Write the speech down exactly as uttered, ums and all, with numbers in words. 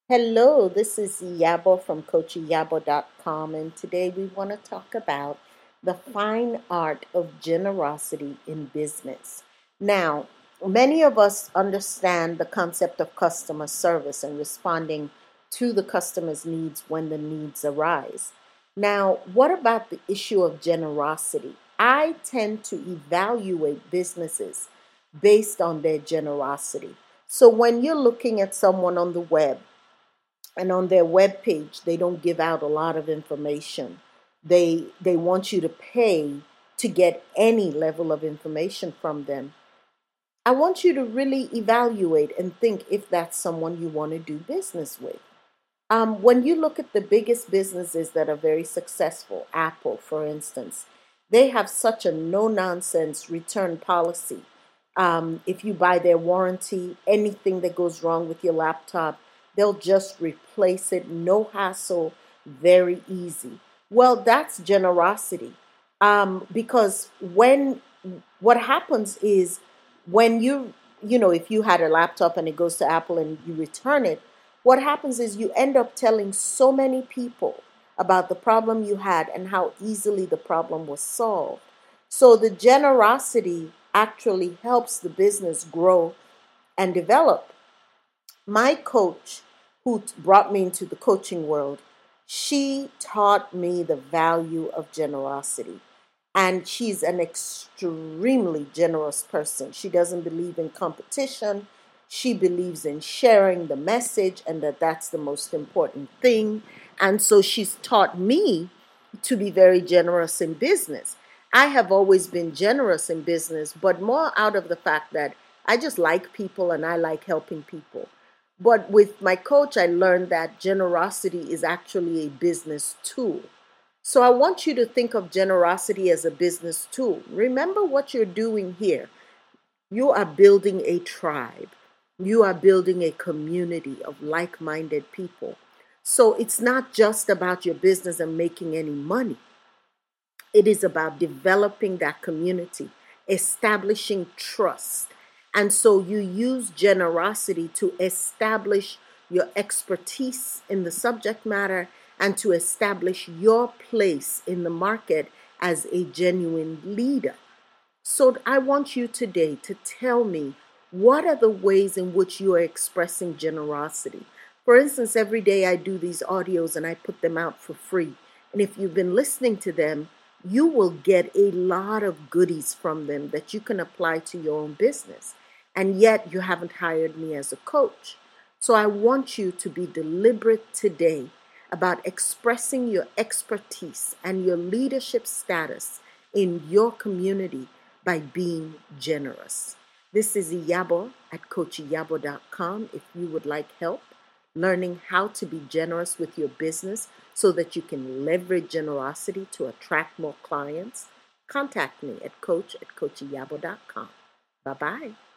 Hello, this is Yabo from coach yabo dot com, and today we want to talk about the fine art of generosity in business. Now, many of us understand the concept of customer service and responding to the customer's needs when the needs arise. Now, what about the issue of generosity? I tend to evaluate businesses based on their generosity. So when you're looking at someone on the web, and on their web page they don't give out a lot of information. They they want you to pay to get any level of information from them. I want you to really evaluate and think if that's someone you want to do business with. Um, when you look at the biggest businesses that are very successful, Apple for instance, they have such a no nonsense return policy. Um, if you buy their warranty, anything that goes wrong with your laptop, they'll just replace it, no hassle, very easy. Well, that's generosity. Um, because when what happens is when you, you know, if you had a laptop and it goes to Apple and you return it, what happens is you end up telling so many people about the problem you had and how easily the problem was solved. So the generosity actually helps the business grow and develop. My coach, who brought me into the coaching world, she taught me the value of generosity. And she's an extremely generous person. She doesn't believe in competition. She believes in sharing the message and that that's the most important thing. And so she's taught me to be very generous in business. I have always been generous in business, but more out of the fact that I just like people and I like helping people. But with my coach, I learned that generosity is actually a business tool. So I want you to think of generosity as a business tool. Remember what you're doing here. You are building a tribe. You are building a community of like-minded people. So it's not just about your business and making any money. It is about developing that community, establishing trust. And so you use generosity to establish your expertise in the subject matter and to establish your place in the market as a genuine leader. So I want you today to tell me, what are the ways in which you are expressing generosity? For instance, every day I do these audios and I put them out for free. And if you've been listening to them, you will get a lot of goodies from them that you can apply to your own business. And yet you haven't hired me as a coach. So I want you to be deliberate today about expressing your expertise and your leadership status in your community by being generous. This is Iyabo at coach yabo dot com. If you would like help learning how to be generous with your business so that you can leverage generosity to attract more clients, contact me at coach at coach yabo dot com. Bye-bye.